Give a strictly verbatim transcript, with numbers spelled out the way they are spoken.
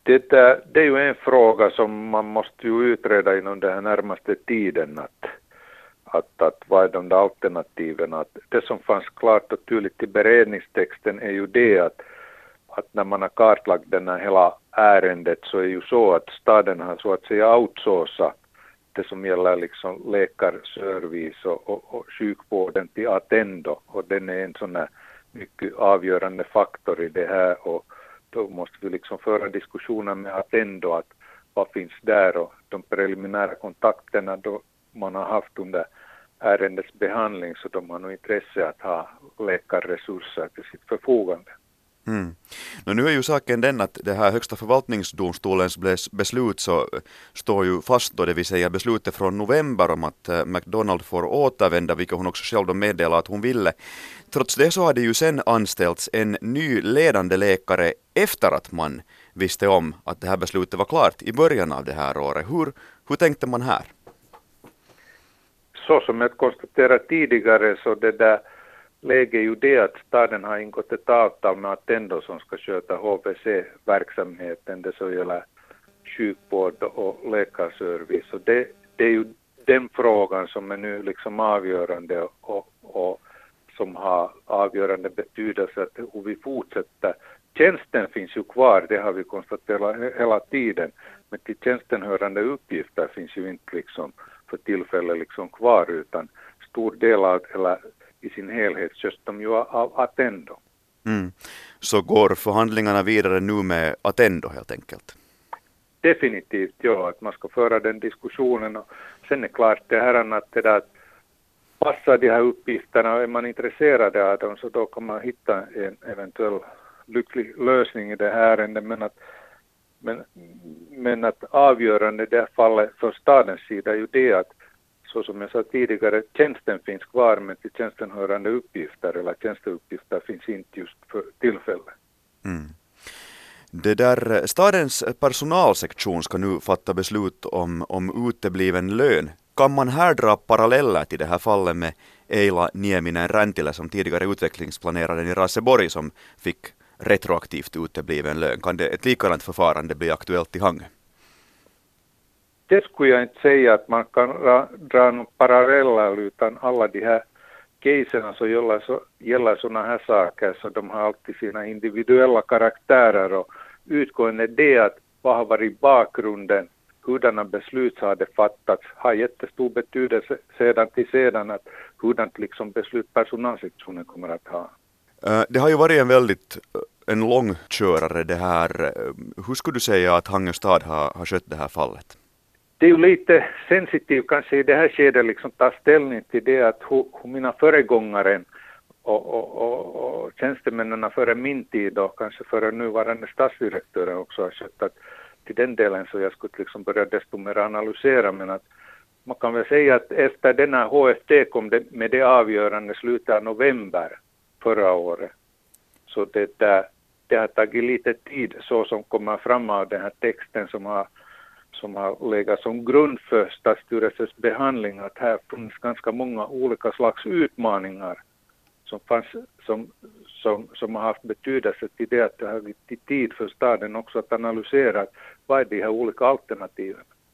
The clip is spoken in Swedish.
Det är, det är ju en fråga som man måste ju utreda inom den här närmaste tiden. Att, att, att vad är de där alternativen? Att det som fanns klart och tydligt i beredningstexten är ju det att, att när man har kartlagt den här hela ärendet så är ju så att staden har så att säga outsourcat det som gäller liksom läkarservice och, och, och sjukvården till Attendo, och den är en sån här mycket avgörande faktor i det här, och då måste vi liksom föra diskussioner med Attendo att vad finns där, och de preliminära kontakterna då man har haft under ärendets behandling, så de har nog intresse att ha läkarresurser till sitt förfogande. Mm. No, nu är ju saken den att det här högsta förvaltningsdomstolens beslut så står ju fast då, det vill säga beslutet från november om att McDonald får återvända, vilket hon också själv då meddelade att hon ville. Trots det så har det ju sen anställts en ny ledande läkare efter att man visste om att det här beslutet var klart i början av det här året. Hur, hur tänkte man här? Så som jag konstaterade tidigare så det där läge är ju det att staden har ingått ett avtal med Attendo som ska sköta H V C-verksamheten, det så gäller sjukvård och läkarservice. Och det, det är ju den frågan som är nu liksom avgörande och, och som har avgörande betydelse att hur vi fortsätter. Tjänsten finns ju kvar, det har vi konstaterat hela tiden, men till tjänsten hörande uppgifter finns ju inte liksom för tillfället liksom kvar, utan stor del av, eller i sin helhet körs de ju av Attendo. Mm. Så går förhandlingarna vidare nu med Attendo helt enkelt? Definitivt, ja, att man ska föra den diskussionen, och sen är klart det här att det där passar de här uppgifterna, och är man intresserad av dem så då kan man hitta en eventuell lycklig lösning i det här ärendet, men att men, men att avgörande i det här fallet för stadens sida är ju det att så som jag sa tidigare, tjänsten finns kvar, men till tjänsten hörande uppgifter eller tjänsteuppgifter finns inte just för tillfället. Mm. Det där, stadens personalsektion ska nu fatta beslut om, om utebliven lön. Kan man här dra paralleller till det här fallet med Eila Nieminen-Räntilä som tidigare utvecklingsplaneraren i Raseborg som fick retroaktivt utebliven lön? Kan det ett likadant förfarande bli aktuellt i Hangö? Det skulle jag inte säga att man kan ra, dra några paralleller, utan alla de här caserna så gäller, så gäller sådana här saker, så de har alltid sina individuella karaktärer, och utgående det att vad har varit bakgrunden, hurdana beslut har det fattats, har jättestor betydelse sedan till sedan att hurdant liksom beslut personalsektionen kommer att ha. Det har ju varit en väldigt en lång körare det här. Hur skulle du säga att Hangö stad har, har skött det här fallet? Det är ju lite sensitivt kanske i det här skedet liksom ta ställning till det att hur, hur mina föregångaren och, och, och, och tjänstemännen före min tid och kanske före nuvarande stadsdirektören också har skött att till den delen så jag skulle liksom börja desto mer analysera, men att man kan väl säga att efter denna H F T kom det med det avgörande slutet av november förra året, så det, där, det har tagit lite tid så som kommer fram av den här texten som har som har legat som grund för stadsstyrelsens behandling, att här finns ganska många olika slags utmaningar som, fanns, som, som, som har haft betydelse till det att det har blivit tid för staden också att analysera vad är de här olika alternativen.